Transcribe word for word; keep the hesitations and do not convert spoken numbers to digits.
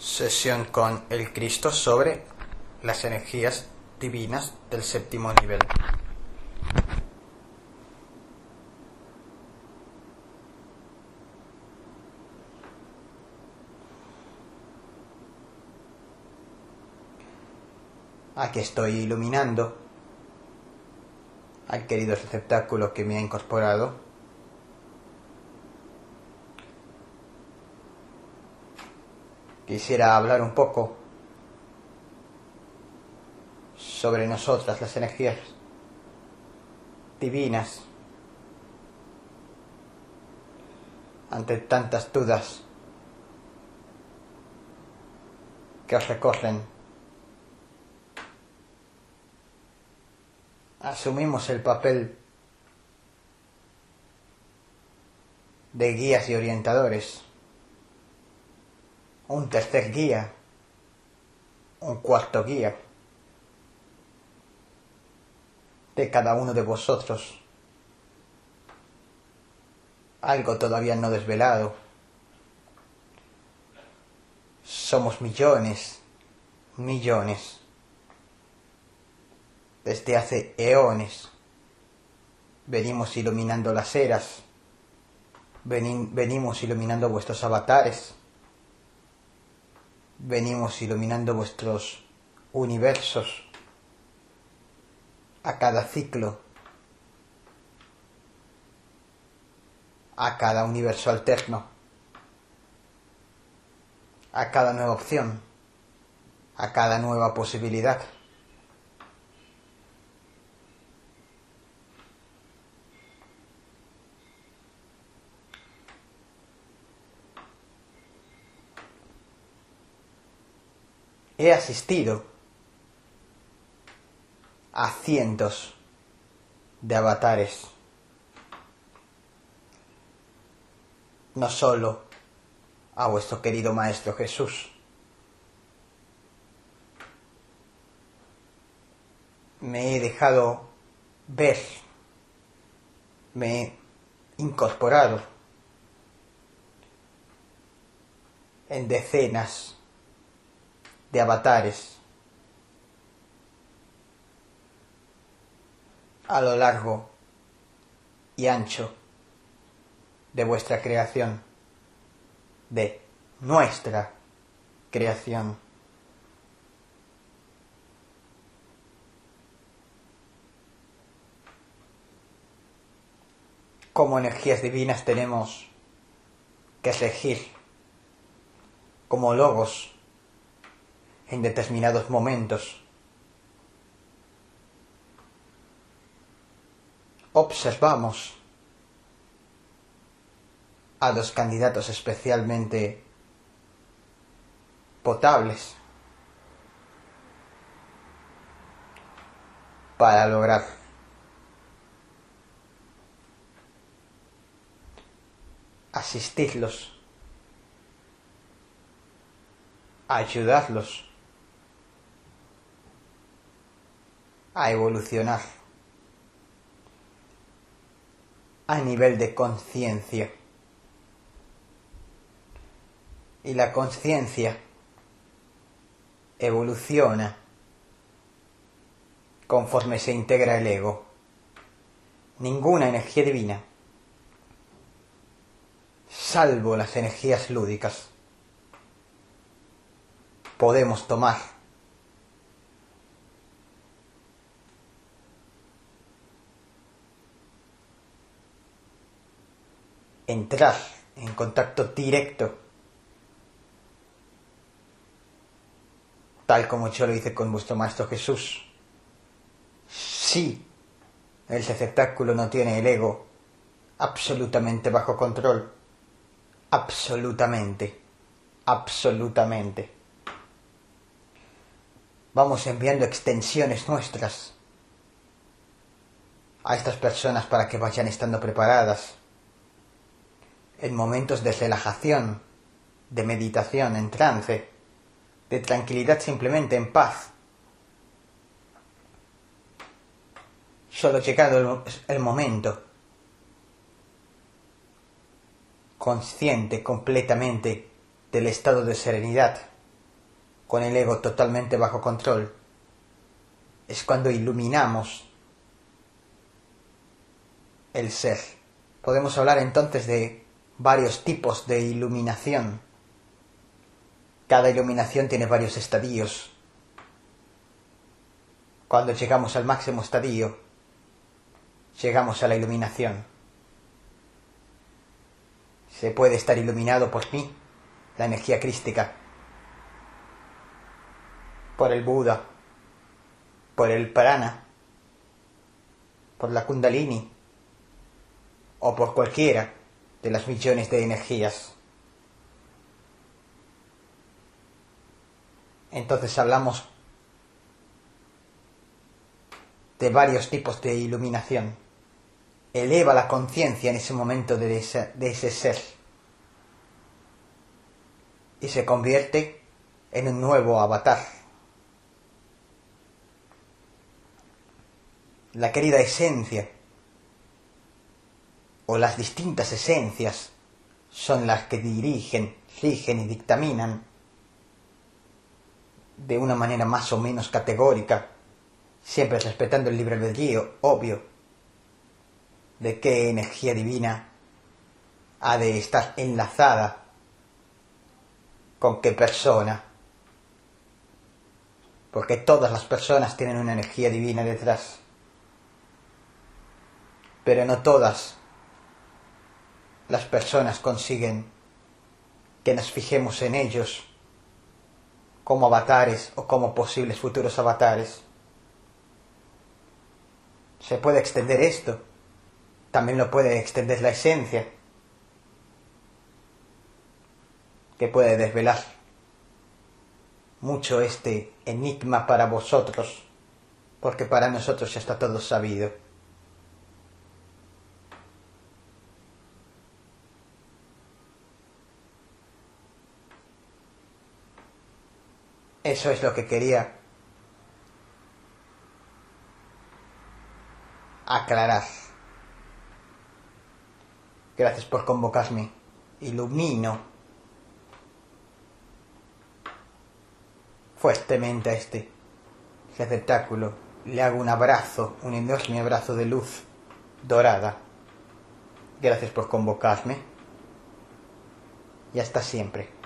Sesión con el Cristo sobre las energías divinas del séptimo nivel. Aquí estoy iluminando al querido receptáculo que me ha incorporado. Quisiera hablar un poco sobre nosotras, las energías divinas, ante tantas dudas que os recorren. Asumimos el papel de guías y orientadores, un tercer guía, un cuarto guía de cada uno de vosotros. Algo todavía no desvelado. Somos millones, millones. Desde hace eones venimos iluminando las eras, Venim, venimos iluminando vuestros avatares, venimos iluminando vuestros universos a cada ciclo, a cada universo alterno, a cada nueva opción, a cada nueva posibilidad. He asistido a cientos de avatares, no solo a vuestro querido Maestro Jesús. Me he dejado ver, me he incorporado en decenas de avatares a lo largo y ancho de vuestra creación, de nuestra creación. Como energías divinas tenemos que elegir como logos en determinados momentos. Observamos a dos candidatos especialmente potables para lograr asistirlos, ayudarlos a evolucionar a nivel de conciencia. Y la conciencia evoluciona conforme se integra el ego. Ninguna energía divina, salvo las energías lúdicas, podemos tomar entrar en contacto directo, tal como yo lo hice con vuestro Maestro Jesús. Si el receptáculo no tiene el ego absolutamente bajo control, absolutamente, absolutamente, vamos enviando extensiones nuestras a estas personas para que vayan estando preparadas en momentos de relajación, de meditación, en trance, de tranquilidad, simplemente en paz. Solo llegado el momento, consciente completamente del estado de serenidad, con el ego totalmente bajo control, es cuando iluminamos el ser. Podemos hablar entonces de varios tipos de iluminación. Cada iluminación tiene varios estadios. Cuando llegamos al máximo estadio, llegamos a la iluminación. Se puede estar iluminado por mí, la energía crística, por el Buda, por el Prana, por la Kundalini, o por cualquiera de las millones de energías. Entonces hablamos de varios tipos de iluminación. Eleva la conciencia en ese momento de ese, de ese ser y se convierte en un nuevo avatar. La querida esencia o las distintas esencias son las que dirigen, rigen y dictaminan de una manera más o menos categórica, siempre respetando el libre albedrío, obvio, de qué energía divina ha de estar enlazada con qué persona, porque todas las personas tienen una energía divina detrás, pero no todas las personas consiguen que nos fijemos en ellos como avatares o como posibles futuros avatares. Se puede extender esto, también lo puede extender la esencia, que puede desvelar mucho este enigma para vosotros, porque para nosotros ya está todo sabido. Eso es lo que quería aclarar. Gracias por convocarme. Ilumino fuertemente a este receptáculo. Le hago un abrazo, un enorme abrazo de luz dorada. Gracias por convocarme. Y hasta siempre.